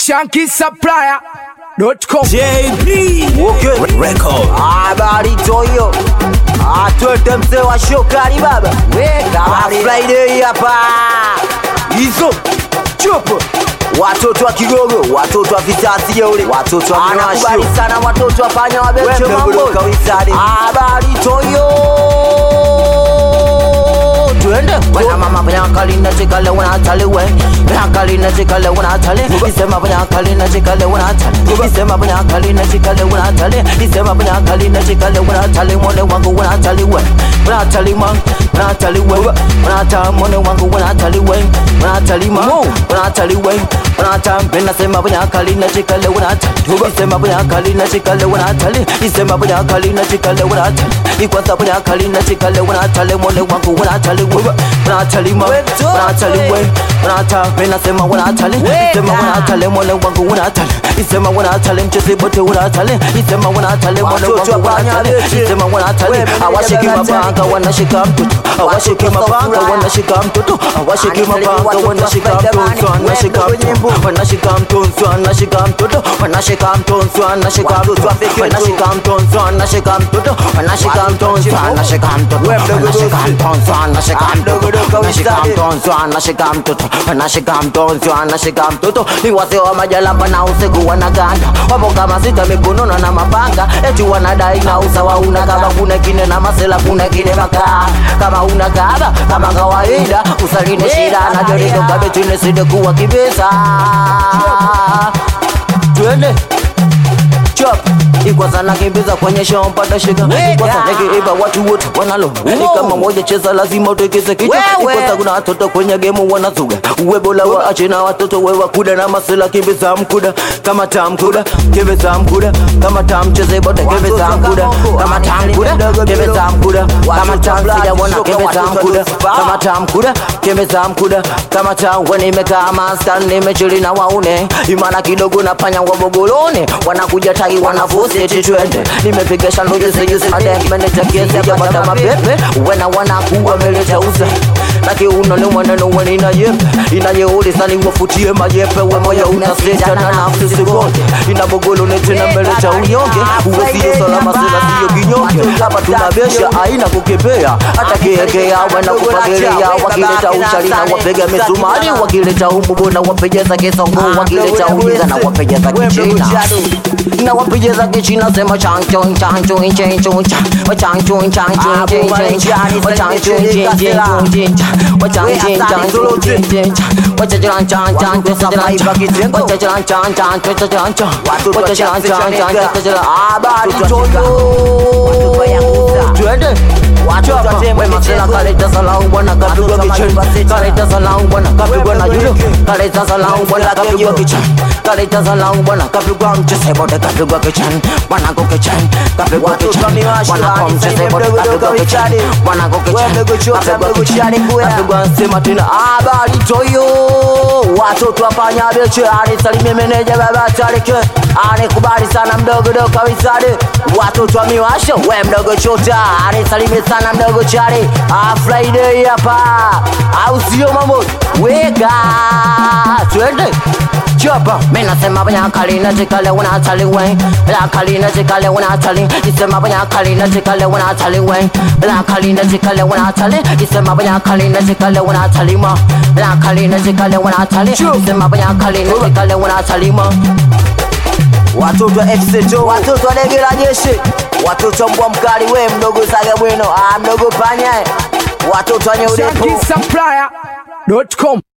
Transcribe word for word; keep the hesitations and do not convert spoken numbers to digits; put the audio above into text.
Shanky Supplier dot com. J B Okay. Record. Habari toyo. Atwete mzee wa shokari baba. Weka Friday hapa. Hizo chupo. Watoto wa Kigogo, watoto wa Vitasi jeuri, watoto wa Minasho. Anakubali sana watoto wa Panya wa Becho mambo. Habari toyo. Twende wana mama banya kalina chikale wana tale we banya kalina chikale wana tale isema banya kalina chikale wana tale isema banya kalina chikale wana tale isema banya kalina chikale wana tale mone wangu wana tale we wana tale man wana tale we wana ta mone wangu wana tale we wana tale man wana tale we wana ta bena sema banya kalina chikale wana tale isema banya kalina chikale wana tale isema banya kalina chikale wana tale ikwasa banya kalina chikale wana tale mone wangu wana tale Wana tali ma, wana tali we, wana ta, mena sema wana tali, isema wana tali mole wangu wana tali, isema wana tali mchezi bote wana tali, isema wana tali mole wangu wana tali, isema wana tali, awashiki mapanga wanashika mtoto, awashiki mapanga wanashika mtoto, awashiki mapanga wanashika mtoto, wanashika mtoto, wanashika mtoto, wanashika mtoto, wanashika mtoto, wanashika mtoto, wanashika mtoto, wanashika mtoto, wanashika mtoto, wanashika mtoto, wanashika mtoto, wanashika Nashika mtonzo, anashika mtoto, anashika mtonzo, anashika mtoto. Ni wase wa majalamba na usiku wanaganda, wapo kama sita mikonona na mapanga, eti wanadai na usawa una kama kuna kine na masela kuna kine maka. Kama una kaba, kama kawaida, usaline shida na joriko kabetine side kuwa kibesa. Twende chop ikwa sana kimbiza kwenye show mpata shika ikwa sana kiiba watu wote wanalo ni kama moja cheza lazima utekeze kichwa ikwa sana kuna watoto kwenye game wanazuga uwebola waache na watoto wewa kuda na masela kimbiza mkuda kama tamkuda kimbiza mkuda kama tamcheze bote kimbiza mkuda kama tamkuda kimbiza mkuda kama tamfija wana kimbiza mkuda kama tamkuda kimbiza mkuda kama tam nimekaa master nimechili na waune imana kidogo na panya wabogolone wanakuja tagi wanafusi eti twende nimepiga shando jese jese madem manager kiasi ya bata mapepe wena wanakuwa meleta uza laki unole mwaneno wena inayepe inayeuli sani wafutie mayepe we moyo unaseta na nafsi sigonde inabogolo netena meleta unyonge uwesiyo salama sila siyo kinyonge hapa tunabesha aina kukepea hata kiekea wena kupagelea wakileta uchali na wapega misumari wakileta umubo na wapejeza kesongo wakileta ujiza na wapejeza kichina na wapejeza kichina sema chancho chancho chancho chancho chancho chancho watu watemwe masela kaleta salau bwana kapigwa kicheni kaleta salau bwana kapigwa na judo kaleta salau bwana kapigwa kicheni kaleta salau bwana kapigwa mchese bote kapigwa kicheni bwana go kicheni kapigwa kicheni bwana kwa mchese bote kapigwa kicheni bwana go kicheni kapigwa kicheni kapigwa sema tena habari toyo watoto wafanya beche ani salime meneja baba tarike ani kubali sana mdogo dogo kawisade watoto wa miwasho we mdogo chota ani salime sana mdogo chale ah Friday hapa au sio mambo weka twende chapa mena sema banya kalina chikale wana tali we la kalina chikale wana tali isema banya kalina chikale wana tali we la kalina chikale wana tali isema banya kalina chikale wana tali ma la kalina chikale wana tali isema banya kalina chikale wana tali ma watoto wa F C T O watoto wa dege la jeshi watoto mbwa mkali we mdogo saga bueno ah mdogo panya watoto wa nyeudepo Shanky Supplier dot com.